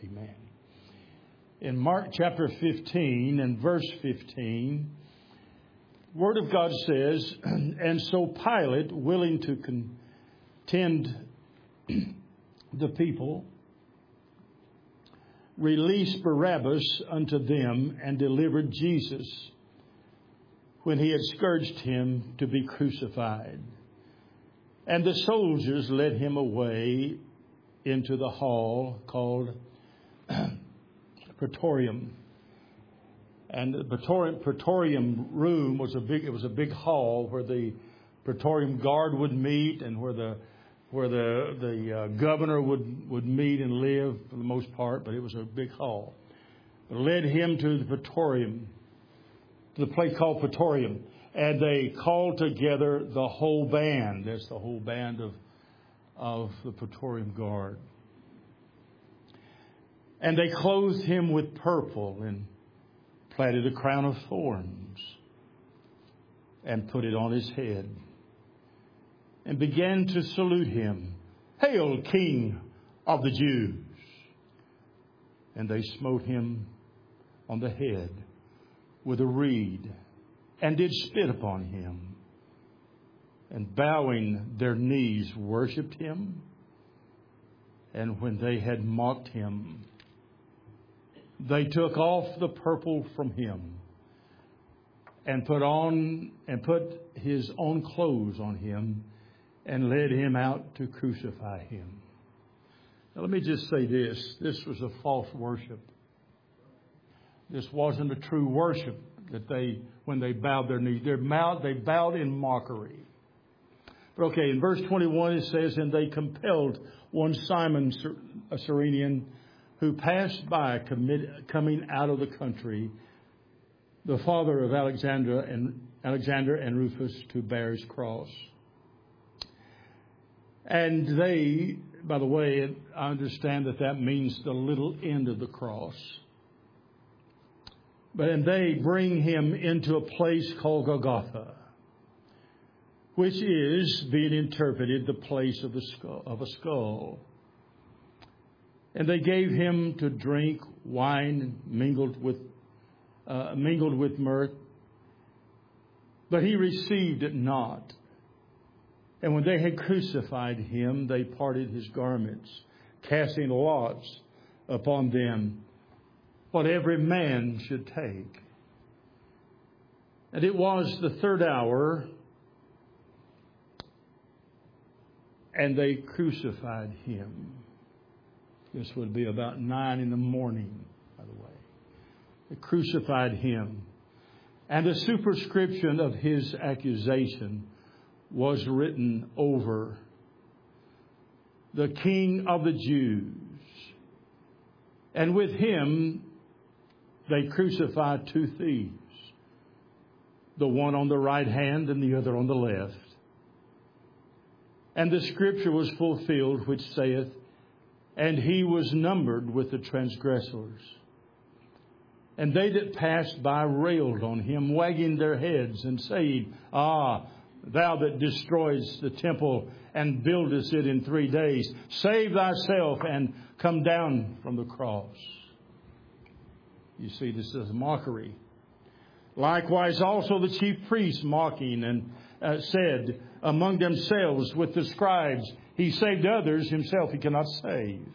Amen. In Mark chapter 15 and verse 15, Word of God says, and so Pilate, willing to contend the people, released Barabbas unto them and delivered Jesus, when he had scourged him, to be crucified. And the soldiers led him away into the hall called Praetorium. And the Praetorium room was a big hall where the Praetorium guard would meet, and where the governor would meet and live for the most part, but it was a big hall. It led him to the Praetorium, to the place called Praetorium, and they called together the whole band. That's the whole band of the Praetorium guard. And they clothed him with purple and platted a crown of thorns and put it on his head, and began to salute him. Hail, King of the Jews! And they smote him on the head with a reed, and did spit upon him, and bowing their knees worshipped him. And when they had mocked him, they took off the purple from him, and put his own clothes on him, and led him out to crucify him. Now, let me just say this. This was a false worship. This wasn't a true worship when they bowed their knees. They bowed in mockery. But okay, in verse 21 it says, and they compelled one Simon, a Cyrenian, who passed by coming out of the country, the father of Alexander and Rufus, to bear his cross. And they, by the way, I understand that means the little end of the cross. And they bring him into a place called Golgotha, which is, being interpreted, the place of a skull. And they gave him to drink wine mingled with myrrh, but he received it not. And when they had crucified him, they parted his garments, casting lots upon them, what every man should take. And it was the third hour, and they crucified him. This would be about 9 a.m, by the way. They crucified him. And a superscription of his accusation was written over: the King of the Jews. And with him they crucified 2 thieves, the one on the right hand and the other on the left. And the scripture was fulfilled, which saith, and he was numbered with the transgressors. And they that passed by railed on him, wagging their heads and saying, Ah, thou that destroyest the temple and buildest it in 3 days, save thyself and come down from the cross. You see, this is mockery. Likewise also the chief priests mocking, and said among themselves with the scribes, he saved others, himself he cannot save.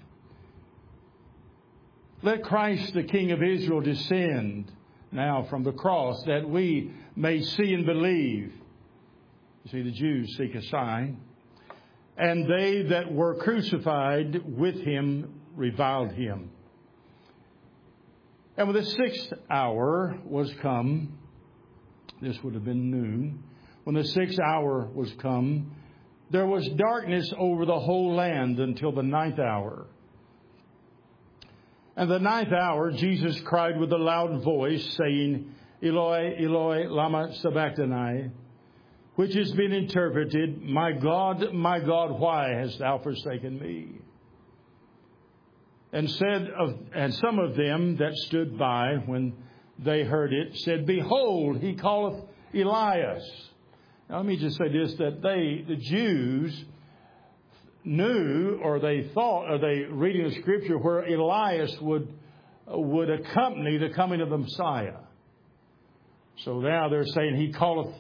Let Christ the King of Israel descend now from the cross, that we may see and believe. You see, the Jews seek a sign. And they that were crucified with him reviled him. And when the 6th hour was come, this would have been noon, when the 6th hour was come, there was darkness over the whole land until the 9th hour. And the 9th hour Jesus cried with a loud voice, saying, Eloi, Eloi, lama sabachthani, which has been interpreted, my God, why hast thou forsaken me? And some of them that stood by, when they heard it, said, Behold, he calleth Elias. Now let me just say this, that the Jews knew, or they thought, or they reading the scripture where Elias would accompany the coming of the Messiah. So now they're saying, he calleth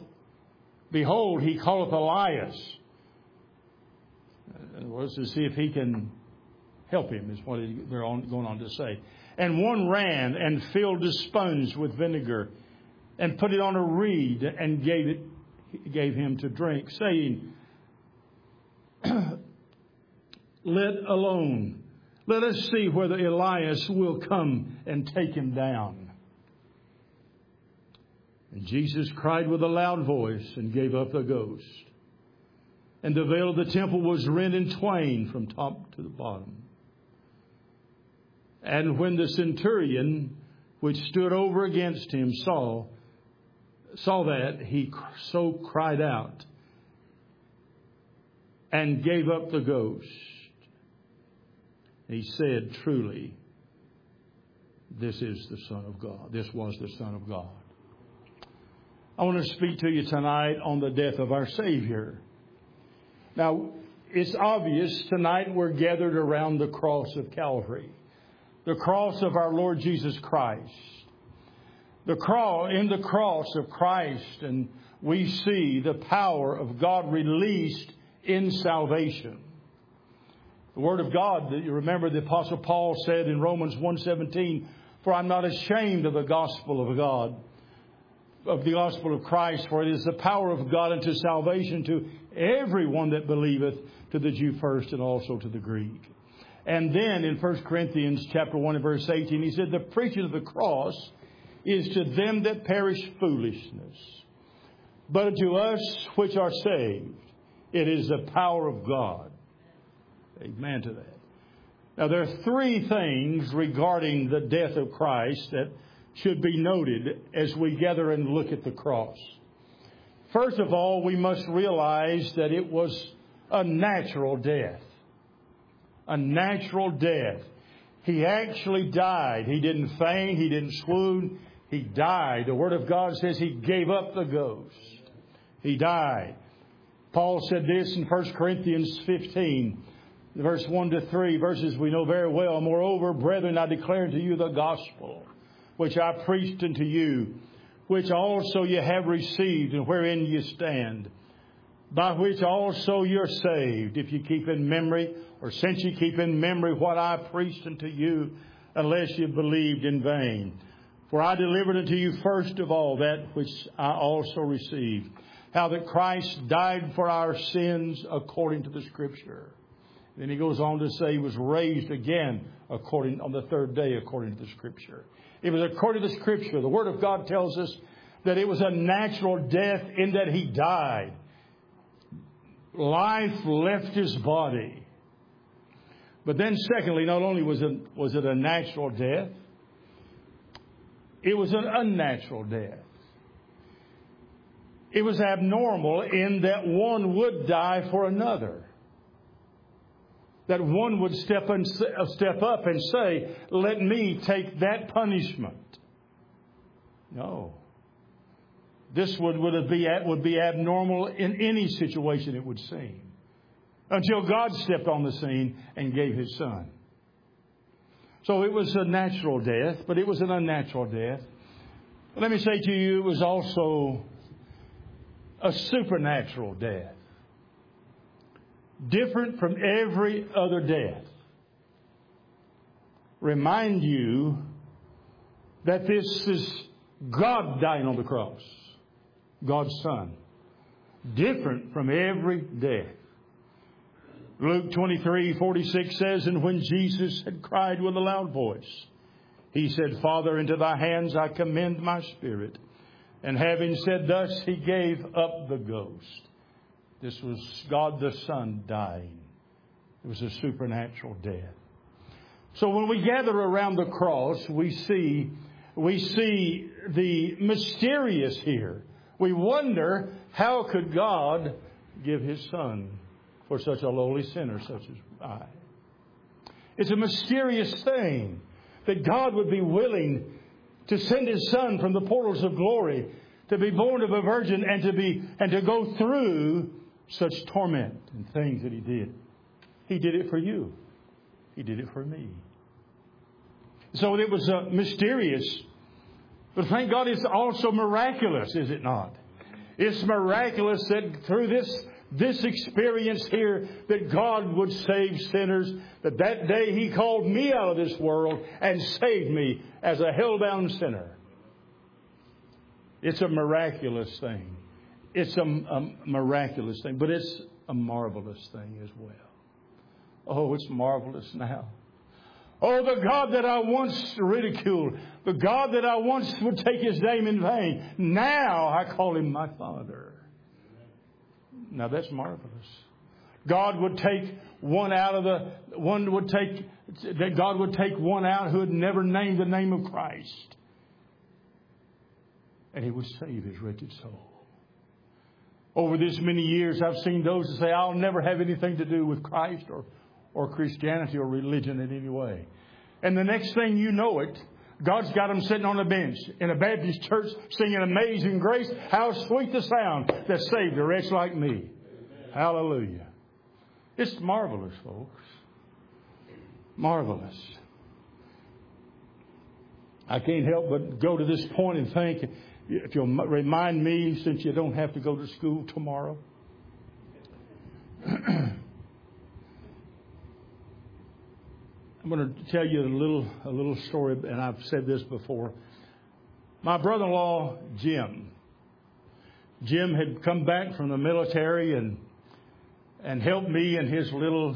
Elias. Was to see if he can help him, is what they're going on to say. And one ran and filled a sponge with vinegar and put it on a reed and gave him to drink, saying, let alone. Let us see whether Elias will come and take him down. And Jesus cried with a loud voice and gave up the ghost. And the veil of the temple was rent in twain from top to the bottom. And when the centurion which stood over against him saw that, he so cried out and gave up the ghost. He said, truly, this is the Son of God. This was the Son of God. I want to speak to you tonight on the death of our Savior. Now, it's obvious tonight we're gathered around the cross of Calvary, the cross of our Lord Jesus Christ. In the cross of Christ, and we see the power of God released in salvation. The Word of God, you remember the Apostle Paul said in Romans 1:17, for I'm not ashamed of the gospel of God, of the gospel of Christ, for it is the power of God unto salvation to everyone that believeth, to the Jew first and also to the Greek. And then in 1 Corinthians chapter 1 and verse 18, he said, the preaching of the cross is to them that perish foolishness, but unto us which are saved, it is the power of God. Amen to that. Now there are three things regarding the death of Christ that should be noted as we gather and look at the cross. First of all, we must realize that it was a natural death. A natural death. He actually died. He didn't faint. He didn't swoon. He died. The Word of God says he gave up the ghost. He died. Paul said this in 1 Corinthians 15, verse 1 to 3, verses we know very well. Moreover, brethren, I declare unto you the gospel, which I preached unto you, which also ye have received, and wherein ye stand, by which also you're saved, if you keep in memory, or since you keep in memory what I preached unto you, unless you believed in vain. For I delivered unto you first of all that which I also received, how that Christ died for our sins according to the Scripture. Then he goes on to say he was raised again on the third day according to the Scripture. It was according to the Scripture. The Word of God tells us that it was a natural death in that he died. Life left his body. But then secondly, not only was it a natural death, it was an unnatural death. It was abnormal in that one would die for another. That one would step up and say, let me take that punishment. No. This would be abnormal in any situation, it would seem. Until God stepped on the scene and gave His Son. So it was a natural death, but it was an unnatural death. But let me say to you, it was also a supernatural death. Different from every other death. Remind you that this is God dying on the cross. God's Son. Different from every death. Luke 23:46 says, and when Jesus had cried with a loud voice, he said, Father, into thy hands I commend my spirit. And having said thus, he gave up the ghost. This was God the Son dying. It was a supernatural death. So when we gather around the cross, we see the mysterious here. We wonder, how could God give His Son for such a lowly sinner such as I? It's a mysterious thing that God would be willing to send His Son from the portals of glory, to be born of a virgin, and to go through such torment and things that He did. He did it for you. He did it for me. So it was mysterious. But thank God it's also miraculous, is it not? It's miraculous that through this experience here that God would save sinners. That day He called me out of this world and saved me as a hell-bound sinner. It's a miraculous thing. It's a miraculous thing. But it's a marvelous thing as well. Oh, it's marvelous now. Oh, the God that I once ridiculed, the God that I once would take His name in vain, now I call Him my Father. Now that's marvelous. God would take one out who had never named the name of Christ, and He would save his wretched soul. Over this many years, I've seen those that say, I'll never have anything to do with Christ or Christianity or religion in any way. And the next thing you know it, God's got them sitting on a bench in a Baptist church singing Amazing Grace. How sweet the sound that saved a wretch like me. Amen. Hallelujah. It's marvelous, folks. Marvelous. I can't help but go to this point and think, if you'll remind me, since you don't have to go to school tomorrow. I'm going to tell you a little story, and I've said this before. My brother-in-law, Jim had come back from the military and helped me in his little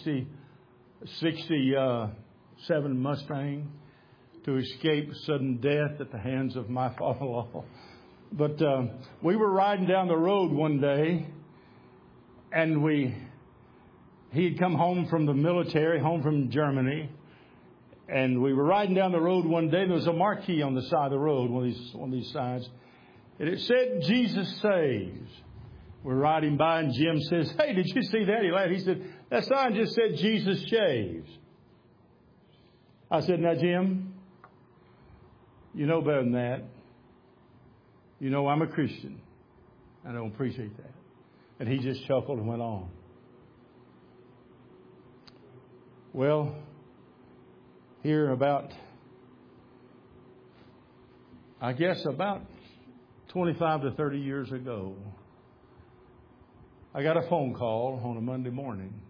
67 Mustang to escape sudden death at the hands of my father-in-law. But we were riding down the road one day, and he had come home from the military, home from Germany, and we were riding down the road one day. There was a marquee on the side of the road, one of these signs, and it said, Jesus saves. We're riding by, and Jim says, hey, did you see that? He laughed. He said, that sign just said Jesus shaves. I said, now, Jim, you know better than that. You know I'm a Christian. I don't appreciate that. And he just chuckled and went on. Well, here about 25 to 30 years ago, I got a phone call on a Monday morning.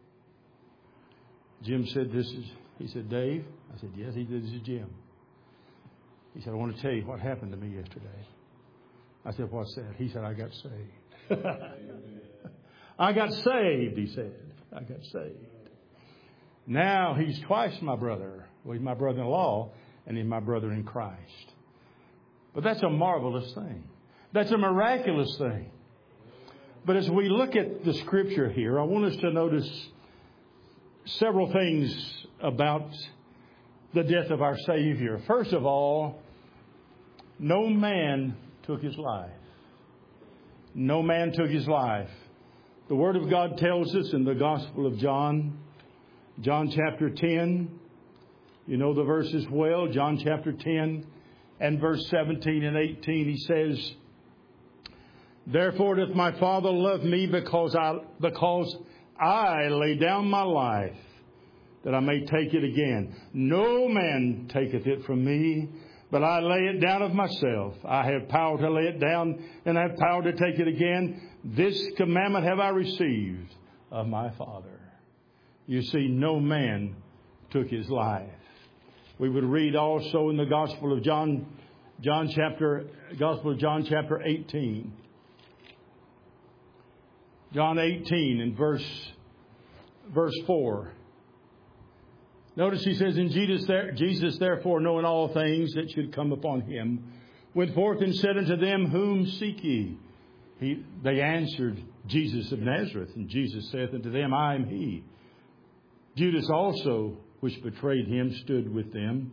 Jim said, he said, Dave? I said, yes. He said, this is Jim. He said, I want to tell you what happened to me yesterday. I said, what's that? He said, I got saved. I got saved, he said. I got saved. Now he's twice my brother. Well, he's my brother-in-law, and he's my brother in Christ. But that's a marvelous thing. That's a miraculous thing. But as we look at the Scripture here, I want us to notice several things about the death of our Savior. First of all, no man took His life. No man took His life. The Word of God tells us in the Gospel of John chapter 10, you know the verses well, John chapter 10 and verse 17 and 18, He says, therefore doth my Father love me because I lay down my life that I may take it again. No man taketh it from me, but I lay it down of myself. I have power to lay it down, and I have power to take it again. This commandment have I received of my Father. You see, no man took His life. We would read also in the Gospel of John chapter 18. John 18 and verse 4. Notice he says, and Jesus therefore, knowing all things that should come upon Him, went forth and said unto them, whom seek ye? They answered, Jesus of Nazareth. And Jesus saith unto them, I am He. Judas also, which betrayed Him, stood with them.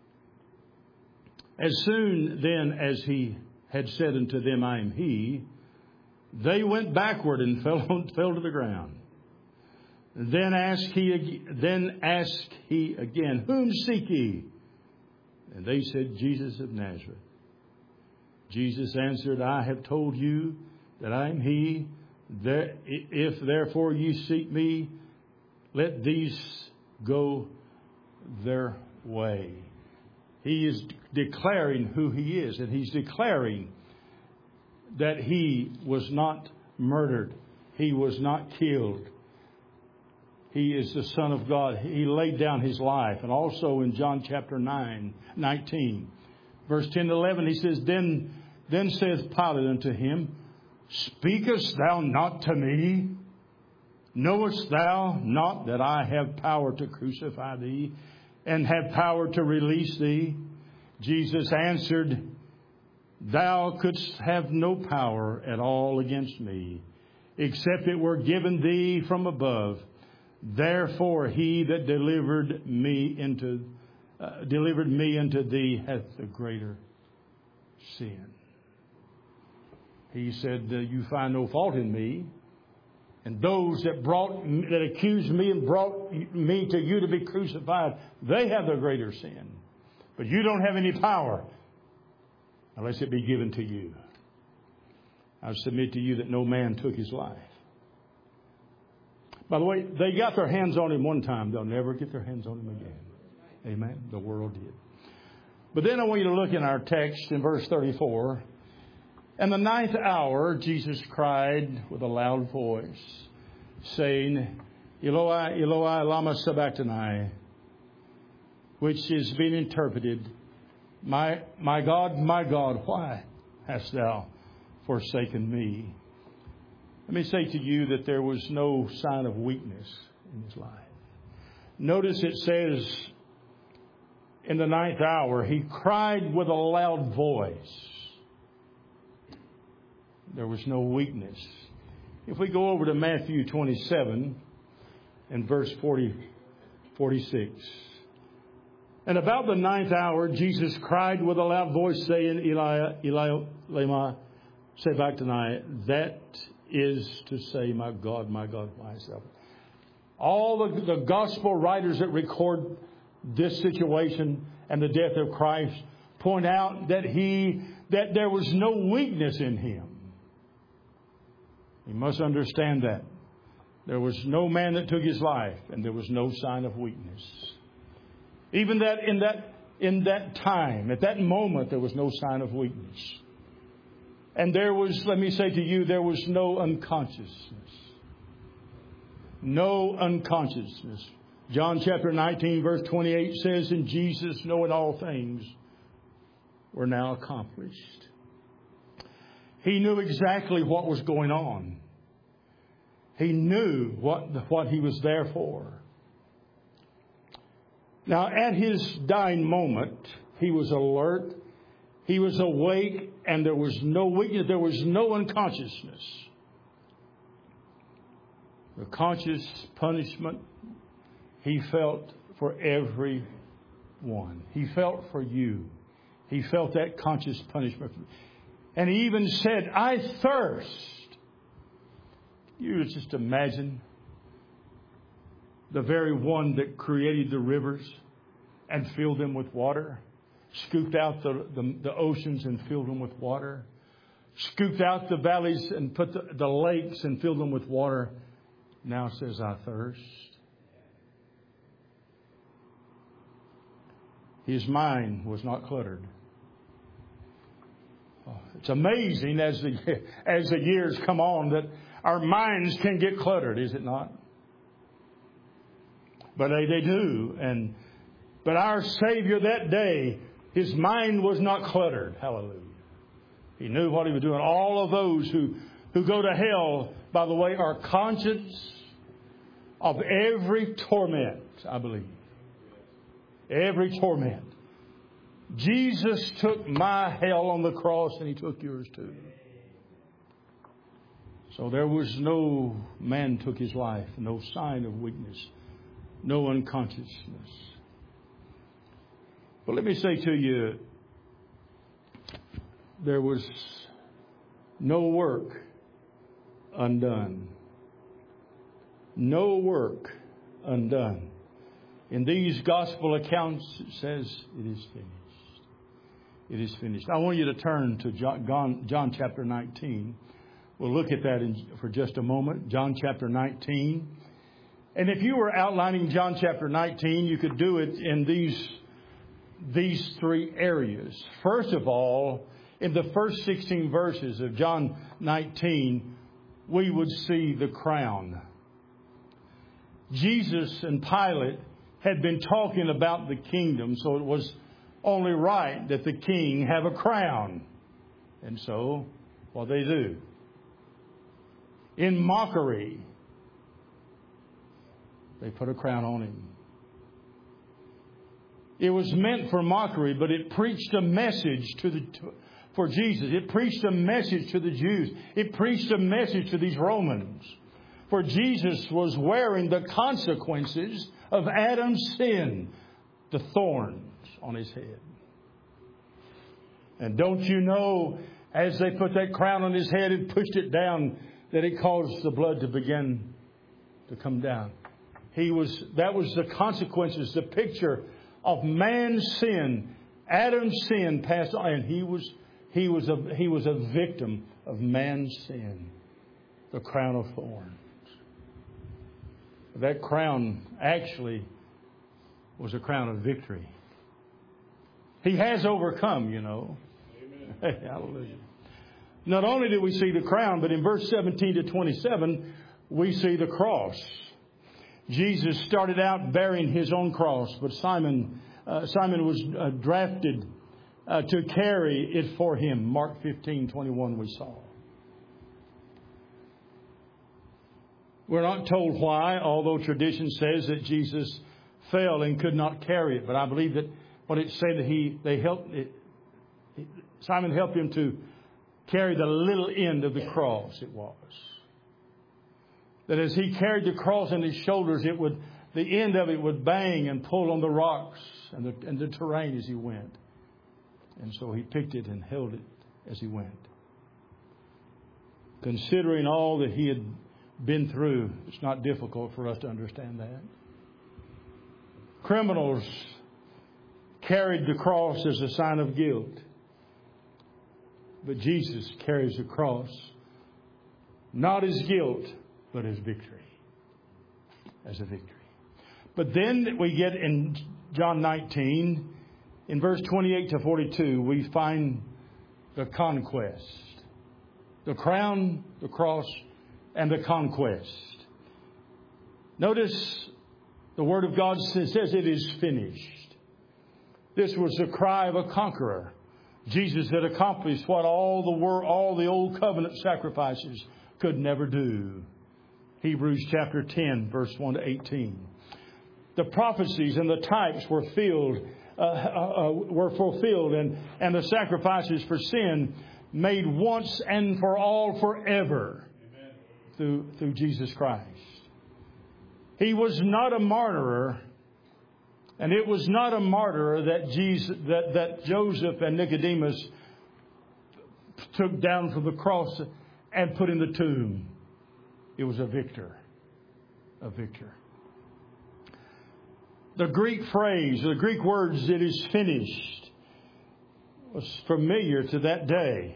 As soon then as He had said unto them, I am He, they went backward and fell to the ground. Then asked he again, whom seek ye? And they said, Jesus of Nazareth. Jesus answered, I have told you that I am He. If therefore you seek me, let these go their way. He is declaring who He is, and He's declaring that He was not murdered. He was not killed. He is the Son of God. He laid down His life. And also in John chapter 19, verse 10 to 11, He says, Then saith Pilate unto Him, Speakest thou not to me? Knowest thou not that I have power to crucify thee, and have power to release thee? Jesus answered, Thou couldst have no power at all against me, except it were given thee from above. Therefore he that delivered me into thee hath the greater sin. He said, You find no fault in me. And those that accused me and brought me to you to be crucified, they have the greater sin. But you don't have any power unless it be given to you. I submit to you that no man took His life. By the way, they got their hands on Him one time. They'll never get their hands on Him again. Amen. The world did. But then I want you to look in our text in verse 34. And the 9th hour, Jesus cried with a loud voice, saying, Eloi, Eloi, lama sabachthani, which is being interpreted, my God, why hast thou forsaken me? Let me say to you that there was no sign of weakness in His life. Notice it says, in the 9th hour, He cried with a loud voice. There was no weakness. If we go over to Matthew 27 and verse 46. And about the 9th hour, Jesus cried with a loud voice, saying, Eli, Eli, lema sabachthani. That is to say, my God, why hast thou? All the gospel writers that record this situation and the death of Christ point out that there was no weakness in Him. You must understand that. There was no man that took His life, and there was no sign of weakness. Even that in that time, at that moment, there was no sign of weakness. And there was, let me say to you, there was no unconsciousness. No unconsciousness. John chapter 19, verse 28 says, And Jesus, knowing all things, were now accomplished. He knew exactly what was going on. He knew what He was there for. Now, at His dying moment, He was alert, He was awake, and there was no weakness, there was no unconsciousness. The conscious punishment He felt for everyone. He felt for you. He felt that conscious punishment. And He even said, I thirst. You just imagine the very one that created the rivers and filled them with water, scooped out the oceans and filled them with water, scooped out the valleys and put the lakes and filled them with water, now says, I thirst. His mind was not cluttered. It's amazing as the years come on that our minds can get cluttered, is it not? But they do. But our Savior that day, His mind was not cluttered. Hallelujah. He knew what He was doing. All of those who go to hell, by the way, are conscious of every torment, I believe. Every torment. Jesus took my hell on the cross, and He took yours too. So there was no man took his life, no sign of weakness, no unconsciousness. But let me say to you, there was no work undone. No work undone. In these gospel accounts, it says, it is finished. It is finished. I want you to turn to John chapter 19. We'll look at that for just a moment. John chapter 19. And if you were outlining John chapter 19, you could do it in these three areas. First of all, in the first 16 verses of John 19, we would see the crown. Jesus and Pilate had been talking about the kingdom, so it was only right that the king have a crown. And so, what they do? In mockery, they put a crown on him. It was meant for mockery, but it preached a message for Jesus. It preached a message to the Jews. It preached a message to these Romans. For Jesus was wearing the consequences of Adam's sin, the thorns on his head. And don't you know, as they put that crown on his head and pushed it down, that it caused the blood to begin to come down. That was the consequences, the picture of man's sin. Adam's sin passed on, and he was a victim of man's sin. The crown of thorns. That crown actually was a crown of victory. He has overcome, you know. Amen. Hallelujah. Not only do we see the crown, but in verse 17 to 27, we see the cross. Jesus started out bearing his own cross, but Simon was drafted to carry it for him. Mark 15:21 we saw. We're not told why, although tradition says that Jesus fell and could not carry it. But I believe that what it said that Simon helped him to carry the little end of the cross. It was that as he carried the cross on his shoulders, the end of it would bang and pull on the rocks and the terrain as he went. And so he picked it and held it as he went. Considering all that he had been through, it's not difficult for us to understand that. Criminals carried the cross as a sign of guilt. But Jesus carries the cross not as guilt, but as victory. As a victory. But then we get in John 19, in verse 28 to 42, we find the conquest. The crown, the cross, and the conquest. Notice the Word of God says it is finished. This was the cry of a conqueror. Jesus had accomplished what all the old covenant sacrifices could never do. Hebrews chapter 10, verse 1 to 18. The prophecies and the types were fulfilled, and the sacrifices for sin made once and for all forever. Through Jesus Christ. He was not a martyr, and it was not a martyr that Joseph and Nicodemus took down from the cross and put in the tomb. It was a victor. A victor. The Greek phrase, the Greek words, "it is finished," was familiar to that day.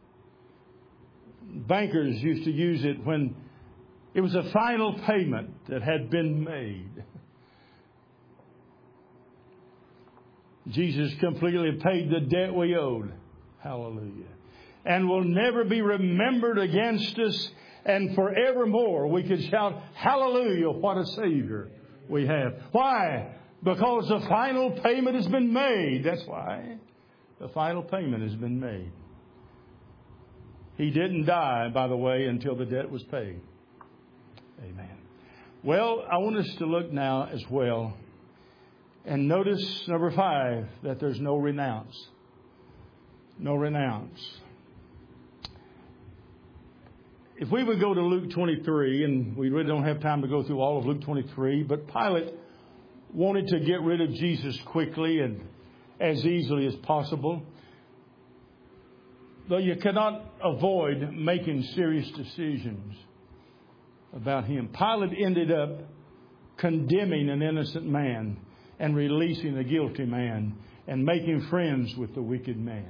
Bankers used to use it when it was a final payment that had been made. Jesus completely paid the debt we owed. Hallelujah. And will never be remembered against us, and forevermore we could shout, hallelujah, what a Savior we have. Why? Because the final payment has been made. That's why. The final payment has been made. He didn't die, by the way, until the debt was paid. Amen. Well, I want us to look now as well. And notice, number 5, that there's no renounce. No renounce. If we would go to Luke 23, and we really don't have time to go through all of Luke 23, but Pilate wanted to get rid of Jesus quickly and as easily as possible. Though you cannot avoid making serious decisions about him. Pilate ended up condemning an innocent man and releasing a guilty man and making friends with the wicked man.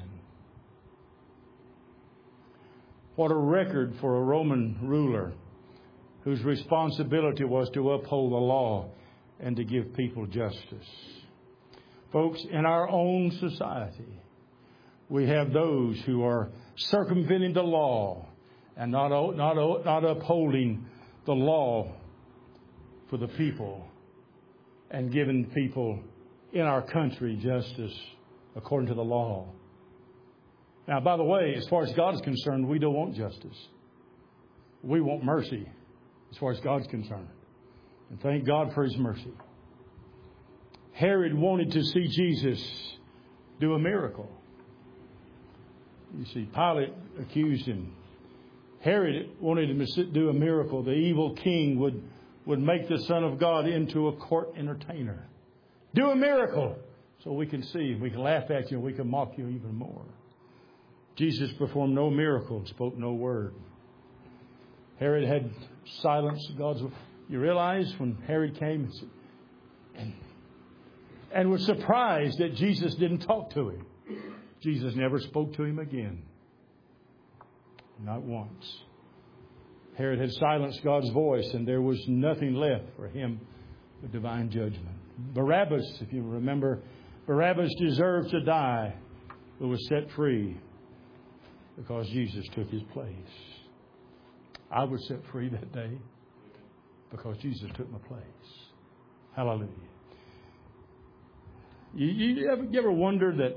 What a record for a Roman ruler. whose responsibility was to uphold the law and to give people justice. Folks, in our own society, we have those who are circumventing the law and not upholding the law for the people and giving people in our country justice according to the law. Now, by the way, as far as God is concerned, we don't want justice. We want mercy as far as God's concerned. And thank God for His mercy. Herod wanted to see Jesus do a miracle. You see, Pilate accused him. Herod wanted him to do a miracle. The evil king would make the Son of God into a court entertainer. Do a miracle so we can see, we can laugh at you, and we can mock you even more. Jesus performed no miracle and spoke no word. Herod had silenced God's word. You realize when Herod came and was surprised that Jesus didn't talk to him. Jesus never spoke to him again. Not once. Herod had silenced God's voice, and there was nothing left for him but divine judgment. Barabbas, if you remember, Barabbas deserved to die, but was set free because Jesus took his place. I was set free that day because Jesus took my place. Hallelujah. You ever wonder that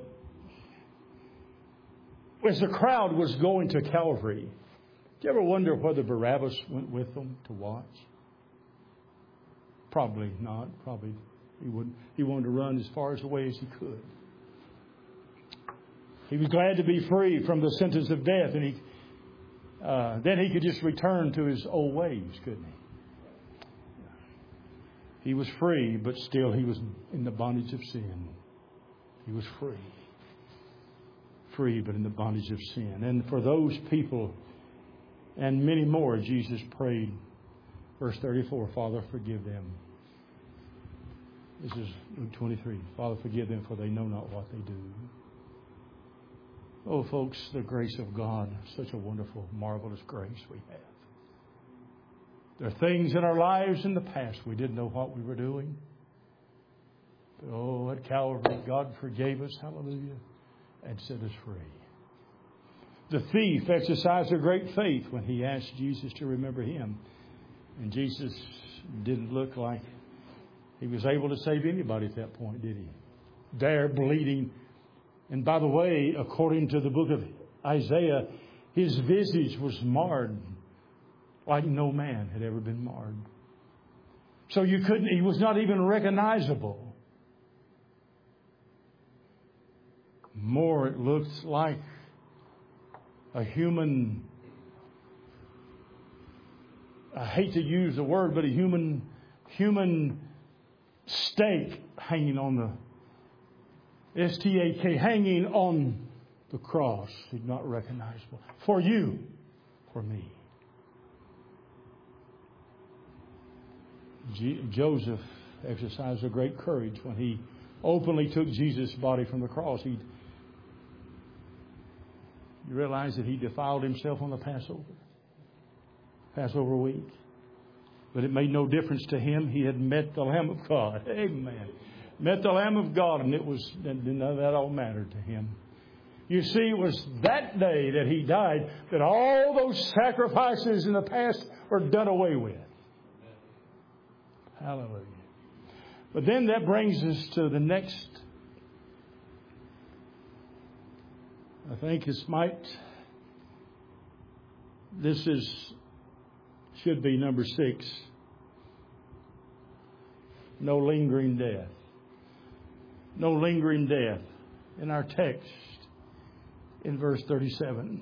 as the crowd was going to Calvary, did you ever wonder whether Barabbas went with them to watch? Probably not. Probably he wanted to run as far away as he could. He was glad to be free from the sentence of death, and then he could just return to his old ways, couldn't he? He was free, but still he was in the bondage of sin. He was free. Free, but in the bondage of sin. And for those people and many more, Jesus prayed. Verse 34, Father, forgive them. This is Luke 23. Father, forgive them, for they know not what they do. Oh, folks, the grace of God, such a wonderful, marvelous grace we have. There are things in our lives in the past we didn't know what we were doing. But oh, at Calvary, God forgave us, hallelujah, and set us free. The thief exercised a great faith when he asked Jesus to remember him. And Jesus didn't look like he was able to save anybody at that point, did he? There, bleeding. And by the way, according to the book of Isaiah, his visage was marred like no man had ever been marred. So he was not even recognizable. More, it looks like a human, I hate to use the word, but a human stake hanging on the S-T-A-K, hanging on the cross. He's not recognizable. For you, for me. Joseph exercised a great courage when he openly took Jesus' body from the cross. You realize that he defiled himself on the Passover week. But it made no difference to him. He had met the Lamb of God. Amen. Met the Lamb of God, and none of that all mattered to him. You see, it was that day that he died that all those sacrifices in the past were done away with. Hallelujah. But then that brings us to the next. I think should be number 6. No lingering death. No lingering death. In our text, in verse 37.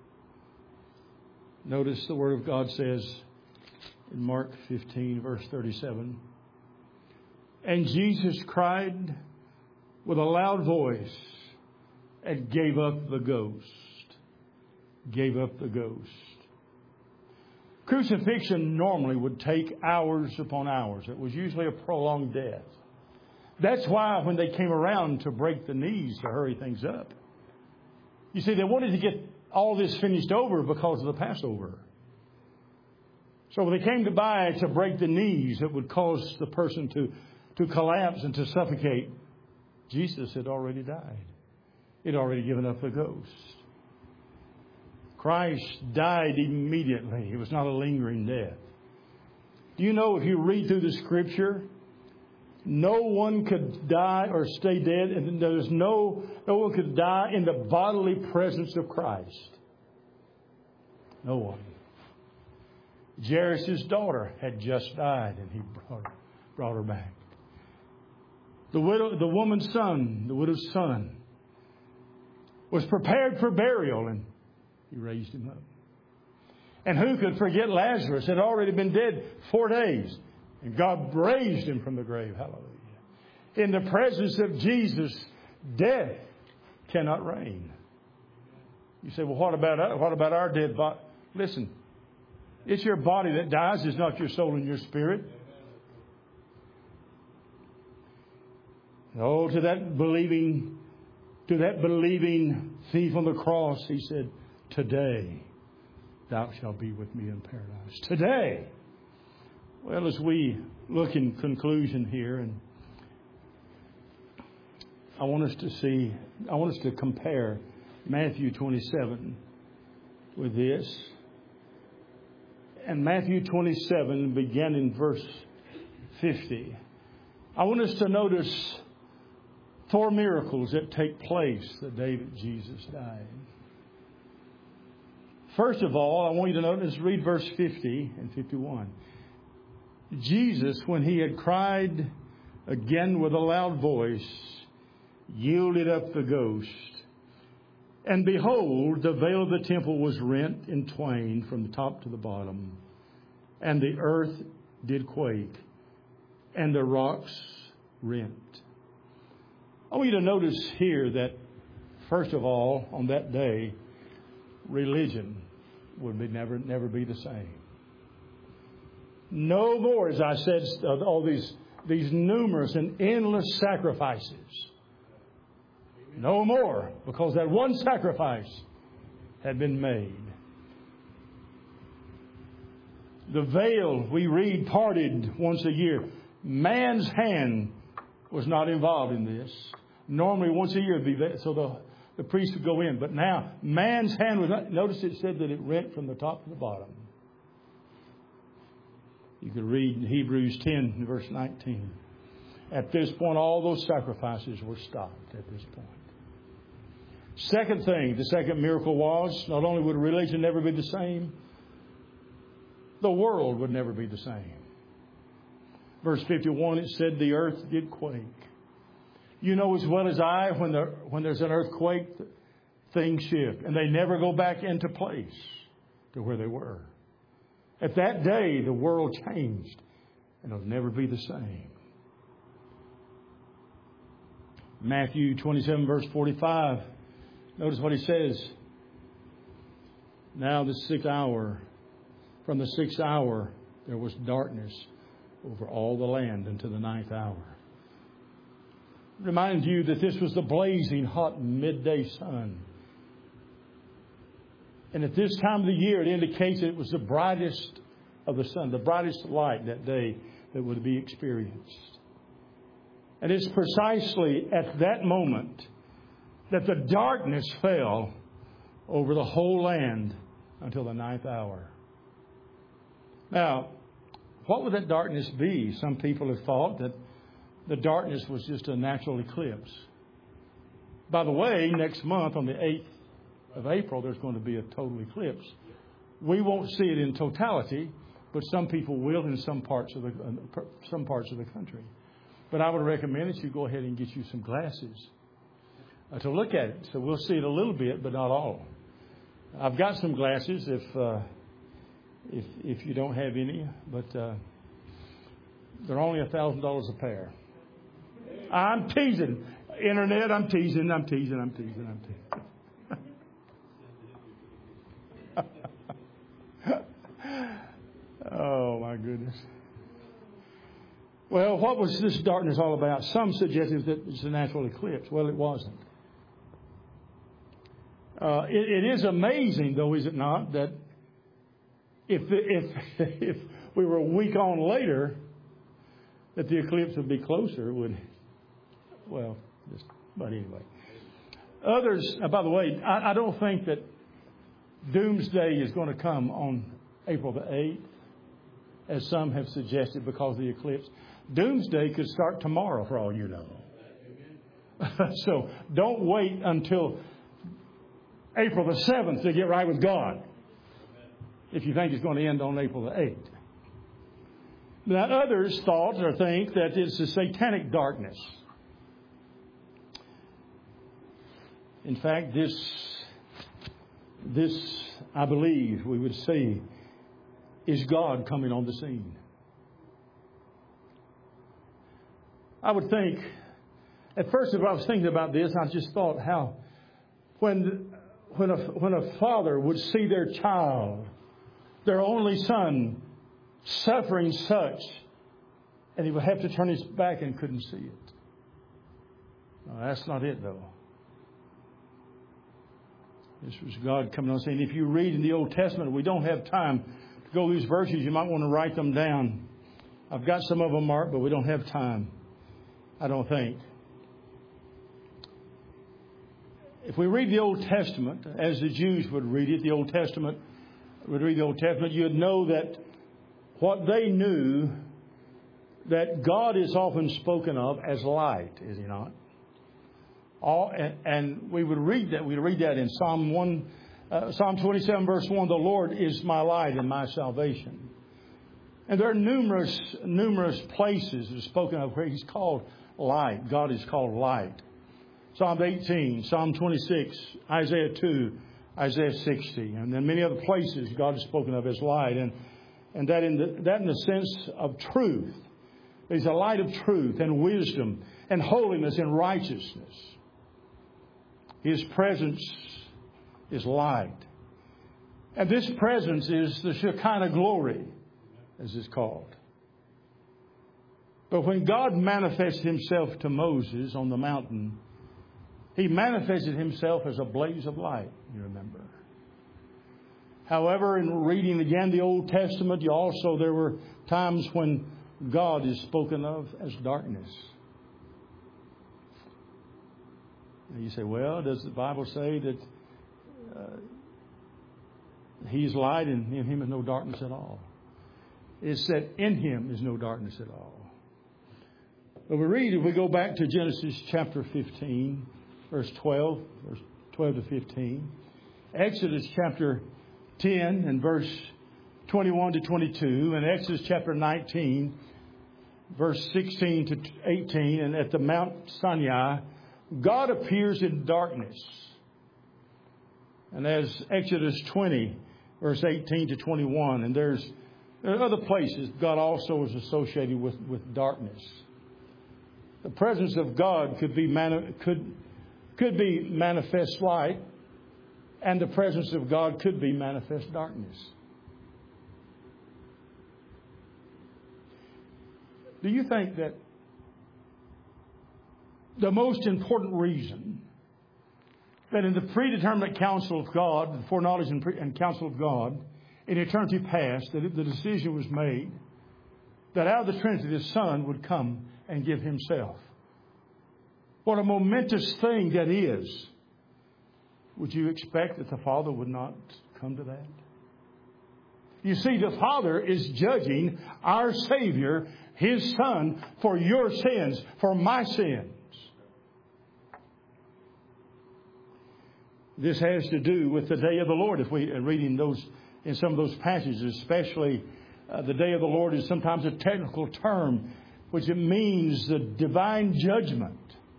Notice the Word of God says in Mark 15, verse 37. And Jesus cried with a loud voice and gave up the ghost. Gave up the ghost. Crucifixion normally would take hours upon hours. It was usually a prolonged death. That's why when they came around to break the knees to hurry things up, you see, they wanted to get all this finished over because of the Passover. So when they came to by to break the knees that would cause the person to collapse and to suffocate, Jesus had already died. He'd already given up the ghost. Christ died immediately. It was not a lingering death. Do you know if you read through the Scripture, no one could die or stay dead, and there's no one could die in the bodily presence of Christ. No one. Jairus' daughter had just died, and he brought her back. The widow's son, was prepared for burial, and he raised him up. And who could forget Lazarus had already been dead 4 days, and God raised him from the grave. Hallelujah. In the presence of Jesus, death cannot reign. You say, well, what about our dead body? Listen, it's your body that dies. It's not your soul and your spirit. Oh, to that believing thief on the cross, he said, today thou shalt be with me in paradise. Today. Well, as we look in conclusion here, and I want us to compare Matthew 27 with this. And Matthew 27 began in verse 50. I want us to notice 4 miracles that take place the day that Jesus died. First of all, I want you to notice, read verse 50 and 51. Jesus, when he had cried again with a loud voice, yielded up the ghost. And behold, the veil of the temple was rent in twain from the top to the bottom. And the earth did quake, and the rocks rent. I want you to notice here that, first of all, on that day, religion would never be the same. No more, as I said, all these numerous and endless sacrifices. No more, because that one sacrifice had been made. The veil, we read, parted once a year. Man's hand was not involved in this. Normally, once a year, it'd be so the priest would go in. But now, man's hand was not. Notice it said that it rent from the top to the bottom. You could read in Hebrews 10, verse 19. At this point, all those sacrifices were stopped at this point. Second thing, the second miracle was, not only would religion never be the same, the world would never be the same. Verse 51, it said the earth did quake. You know as well as I, when there's an earthquake, things shift. And they never go back into place to where they were. At that day, the world changed. And it'll never be the same. Matthew 27, verse 45. Notice what he says. Now the 6th hour. From the 6th hour, there was darkness over all the land until the 9th hour. Remind you that this was the blazing hot midday sun. And at this time of the year, it indicates that it was the brightest of the sun, the brightest light that day that would be experienced. And it's precisely at that moment that the darkness fell over the whole land until the 9th hour. Now, what would that darkness be? Some people have thought that the darkness was just a natural eclipse. By the way, next month on the 8th of April, there's going to be a total eclipse. We won't see it in totality, but some people will in some parts of the country. But I would recommend that you go ahead and get you some glasses to look at it. So we'll see it a little bit, but not all. I've got some glasses if you don't have any, but they're only $1,000 a pair. I'm teasing. Internet, I'm teasing. Oh, my goodness. Well, what was this darkness all about? Some suggested that it's a natural eclipse. Well, it wasn't. It is amazing, though, is it not, that if we were a week on later, that the eclipse would be closer, but anyway. Others, by the way, I don't think that doomsday is going to come on April the 8th, as some have suggested, because of the eclipse. Doomsday could start tomorrow, for all you know. So don't wait until April the 7th to get right with God, if you think it's going to end on April the 8th. Now, others thought or think that it's a satanic darkness. In fact, this, I believe, we would say, is God coming on the scene. I would think, at first, if I was thinking about this, I just thought how, when a father would see their child, their only son, suffering such, and he would have to turn his back and couldn't see it. No, that's not it, though. This was God coming on the scene. If you read in the Old Testament, we don't have time to go these verses. You might want to write them down. I've got some of them marked, but we don't have time, I don't think. If we read the Old Testament, as the Jews would read it, you'd know that what they knew, that God is often spoken of as light, is He not? And we would read that. We read that in Psalm 27, verse 1. The Lord is my light and my salvation. And there are numerous places that are spoken of where He's called light. God is called light. Psalm 18, Psalm 26, Isaiah 2, Isaiah 60, and then many other places God is spoken of as light, and that in the sense of truth. He's a light of truth and wisdom and holiness and righteousness. His presence is light. And this presence is the Shekinah glory, as it's called. But when God manifested Himself to Moses on the mountain, He manifested Himself as a blaze of light, you remember. However, in reading again the Old Testament, there were times when God is spoken of as darkness. And you say, well, does the Bible say that He's light and in Him is no darkness at all? It said in Him is no darkness at all. But if we go back to Genesis chapter 15, verse 12 to 15, Exodus chapter 10 and verse 21 to 22, and Exodus chapter 19, verse 16 to 18, and at the Mount Sinai, God appears in darkness. And as Exodus 20, verse 18 to 21, and there are other places God also is associated with darkness. The presence of God could be manifest light, and the presence of God could be manifest darkness. Do you think that the most important reason that in the predeterminate counsel of God, the foreknowledge and counsel of God, in eternity past, that the decision was made that out of the Trinity the Son would come and give Himself? What a momentous thing that is. Would you expect that the Father would not come to that? You see, the Father is judging our Savior, His Son, for your sins, for my sins. This has to do with the day of the Lord. If we are reading those in some of those passages, especially the day of the Lord is sometimes a technical term, which it means the divine judgment.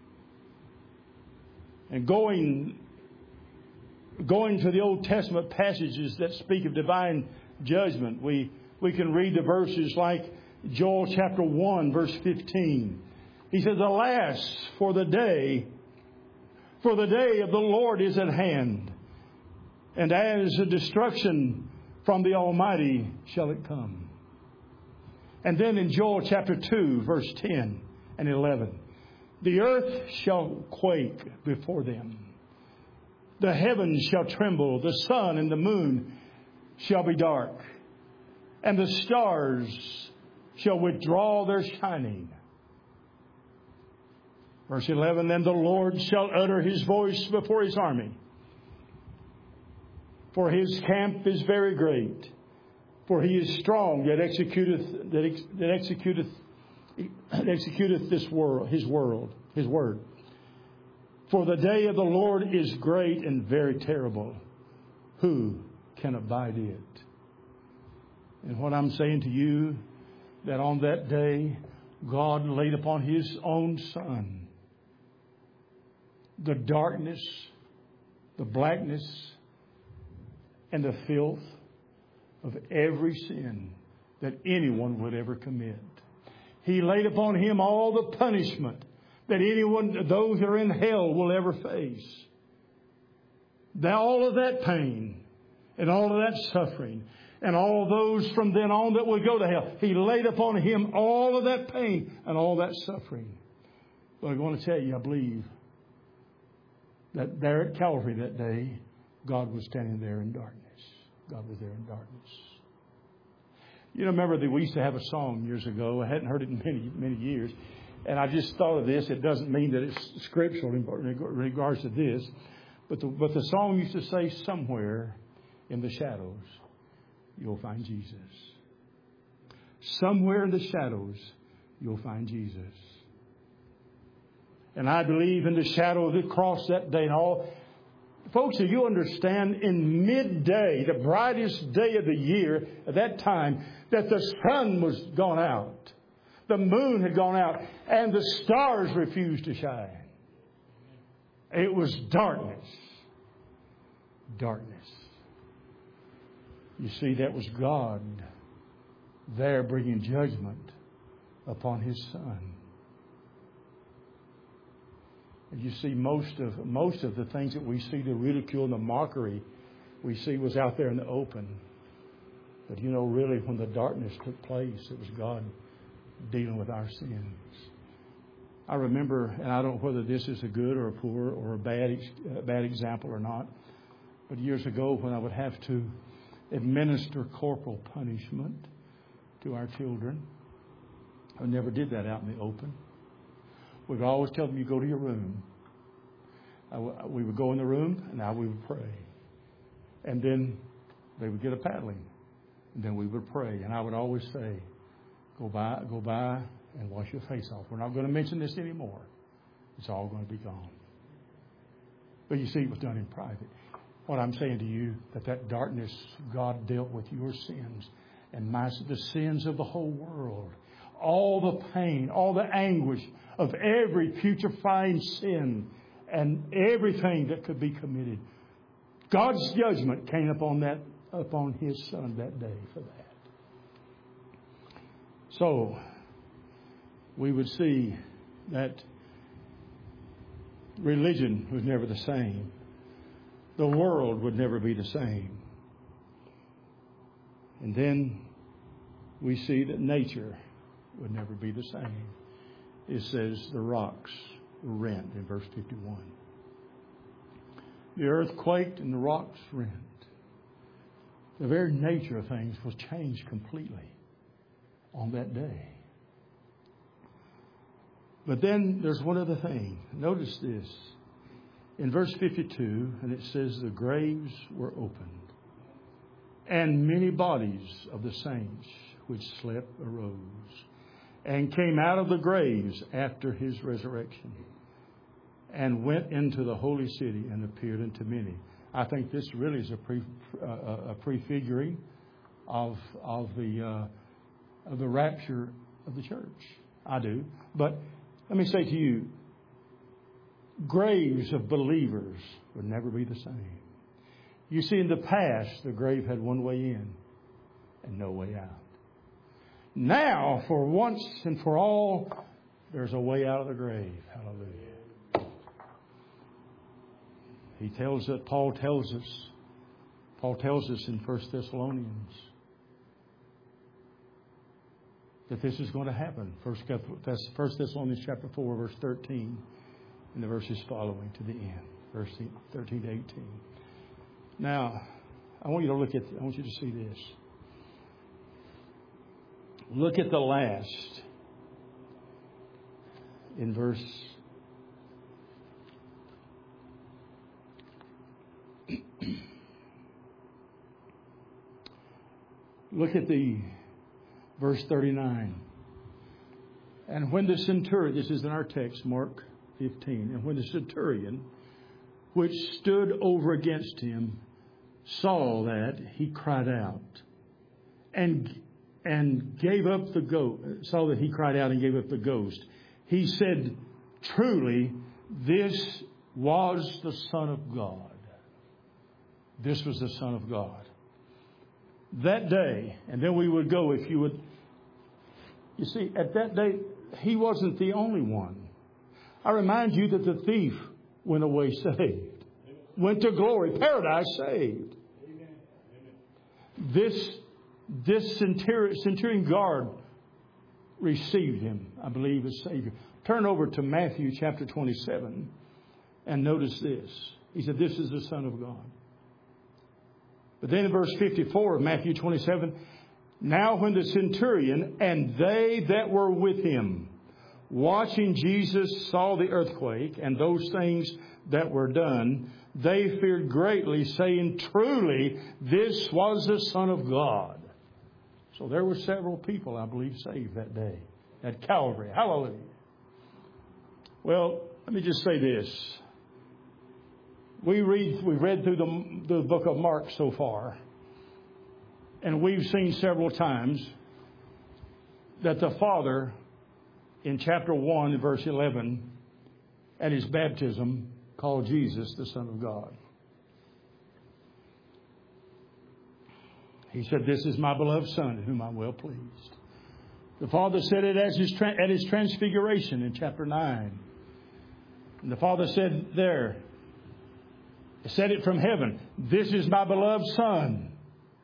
And going to the Old Testament passages that speak of divine judgment, we can read the verses like Joel chapter 1, verse 15. He says, alas, for the day of the Lord is at hand, and as a destruction from the Almighty shall it come. And then in Joel chapter 2, verse 10 and 11, the earth shall quake before them. The heavens shall tremble. The sun and the moon shall be dark. and the stars shall withdraw their shining. Verse 11, then the Lord shall utter His voice before His army. For His camp is very great. For He is strong, yet executeth His word. For the day of the Lord is great and very terrible. Who can abide it? And what I'm saying to you, that on that day, God laid upon His own Son the darkness, the blackness, and the filth of every sin that anyone would ever commit. He laid upon Him all the punishment that those that are in hell will ever face. All of that pain and all of that suffering and all those from then on that will go to hell. He laid upon Him all of that pain and all that suffering. But I want to tell you, I believe that there at Calvary that day, God was standing there in darkness. God was there in darkness. You know, remember that we used to have a song years ago. I hadn't heard it in many years. And I just thought of this. It doesn't mean that it's scriptural in regards to this. But the song used to say, somewhere in the shadows, you'll find Jesus. Somewhere in the shadows, you'll find Jesus. And I believe in the shadow of the cross that day and all. Folks, if you understand, in midday, the brightest day of the year at that time, that the sun was gone out. The moon had gone out. And the stars refused to shine. It was darkness. Darkness. You see, that was God there bringing judgment upon His Son. And you see, most of the things that we see, the ridicule and the mockery we see was out there in the open. But you know, really, when the darkness took place, it was God dealing with our sins. I remember, and I don't know whether this is a good or a poor or a bad example or not, but years ago when I would have to administer corporal punishment to our children, I never did that out in the open. We would always tell them, you go to your room. We would go in the room, and now we would pray. And then they would get a paddling. And then we would pray. And I would always say, go by and wash your face off. We're not going to mention this anymore. It's all going to be gone. But you see, it was done in private. What I'm saying to you, that darkness, God dealt with your sins and the sins of the whole world. All the pain, all the anguish of every putrefying sin and everything that could be committed. God's judgment came upon His Son that day for that. So, we would see that religion was never the same. The world would never be the same. And then we see that nature would never be the same. It says the rocks were rent in verse 51. The earth quaked and the rocks rent. The very nature of things was changed completely on that day. But then there's one other thing. Notice this. In verse 52, and it says the graves were opened, and many bodies of the saints which slept arose, and came out of the graves after His resurrection, and went into the holy city and appeared unto many. I think this really is a prefiguring of the rapture of the church. I do. But let me say to you, graves of believers would never be the same. You see, in the past, the grave had one way in and no way out. Now, for once and for all, there's a way out of the grave. Hallelujah. Paul tells us in 1 Thessalonians that this is going to happen. 1 Thessalonians chapter 4, verse 13, and the verses following to the end, verse 13 to 18. Now, I want you to see this. Look at the last in verse look at the verse 39. And when the centurion, this is in our text, Mark 15, and when the centurion, which stood over against him, saw that, he cried out and gave up the ghost. Saw that he cried out and gave up the ghost. He said, truly, this was the Son of God. This was the Son of God. That day, and then we would go if you would. You see, at that day, he wasn't the only one. I remind you that the thief went away saved. Went to glory, paradise saved. This centurion guard received him, I believe, as Savior. Turn over to Matthew chapter 27 and notice this. He said, this is the Son of God. But then in verse 54 of Matthew 27, now when the centurion and they that were with him, watching Jesus, saw the earthquake and those things that were done, they feared greatly, saying, truly, this was the Son of God. So there were several people, I believe, saved that day at Calvary. Hallelujah. Well, let me just say this. We've read through the book of Mark so far, and we've seen several times that the Father, in chapter 1, verse 11, at his baptism, called Jesus the Son of God. He said, this is my beloved Son in whom I'm well pleased. The Father said it at his transfiguration in chapter 9. And the Father said there, said it from heaven, this is my beloved Son.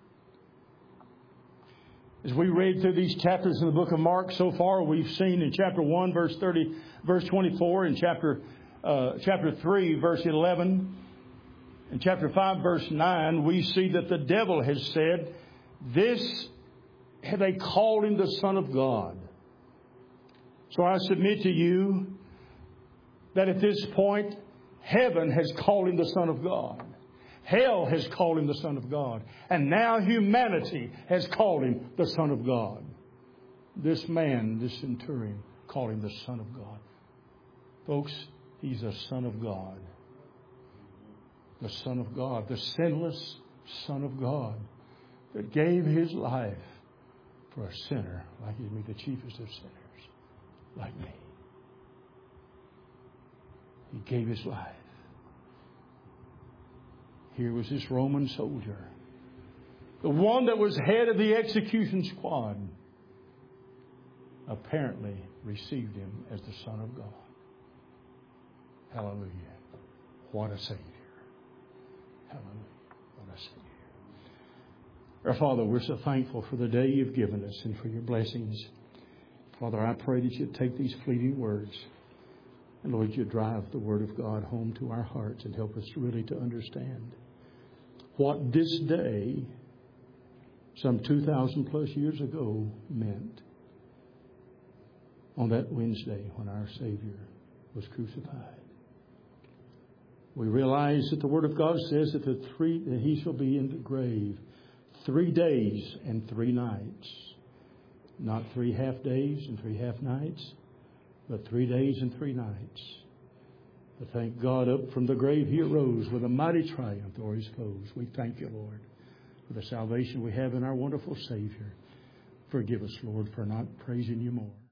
As we read through these chapters in the book of Mark so far, we've seen in chapter 1, verse 30, verse 24, in chapter 3, verse 11, in chapter 5, verse 9, we see that the devil has said, this have they called him the Son of God. So I submit to you that at this point, heaven has called him the Son of God. Hell has called him the Son of God. And now humanity has called him the Son of God. This man, this centurion, called him the Son of God. Folks, he's a Son of God. The Son of God. The sinless Son of God that gave his life for a sinner like me, the chiefest of sinners, like me. He gave his life. Here was this Roman soldier, the one that was head of the execution squad, apparently received him as the Son of God. Hallelujah. What a Savior. Hallelujah. What a Savior. Our Father, we're so thankful for the day you've given us and for your blessings. Father, I pray that you'd take these fleeting words and, Lord, you'd drive the Word of God home to our hearts and help us really to understand what this day, some 2,000 plus years ago, meant on that Wednesday when our Savior was crucified. We realize that the Word of God says that he shall be in the grave 3 days and 3 nights. Not 3 half days and 3 half nights, but 3 days and 3 nights. But thank God, up from the grave he arose with a mighty triumph o'er his foes. We thank you, Lord, for the salvation we have in our wonderful Savior. Forgive us, Lord, for not praising you more.